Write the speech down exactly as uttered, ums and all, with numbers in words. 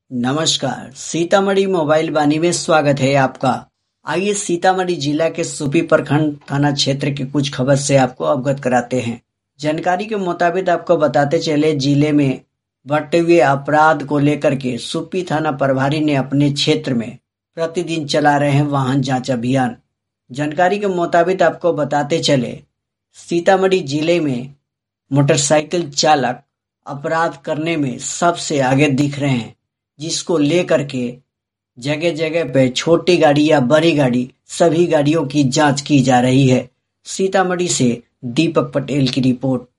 नमस्कार, सीतामढ़ी मोबाइल वाणी में स्वागत है आपका। आइए सीतामढ़ी जिला के सुपी प्रखंड थाना क्षेत्र की कुछ खबर से आपको अवगत कराते हैं। जानकारी के मुताबिक आपको बताते चले, जिले में बढ़ते हुए अपराध को लेकर के सुपी थाना प्रभारी ने अपने क्षेत्र में प्रतिदिन चला रहे हैं वाहन जांच अभियान। जानकारी के मुताबिक आपको बताते चले, सीतामढ़ी जिले में मोटरसाइकिल चालक अपराध करने में सबसे आगे दिख रहे हैं, जिसको लेकर के जगह जगह पे छोटी गाड़ी या बड़ी गाड़ी सभी गाड़ियों की जांच की जा रही है। सीतामढ़ी से दीपक पटेल की रिपोर्ट।